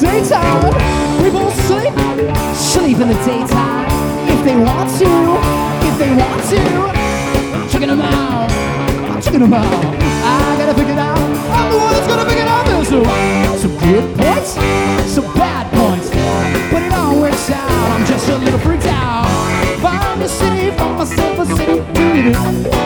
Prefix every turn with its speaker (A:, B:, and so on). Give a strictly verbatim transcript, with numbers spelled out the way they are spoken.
A: daytime. People sleep, sleep in the daytime. If they want to, if they want to. I'm checking them out, I'm checking them out. I gotta figure it out, I'm the one that's gonna figure it out. There's some, some good points, some bad points, but it all works out. I'm just a little freaked out. Find a city, find myself a city.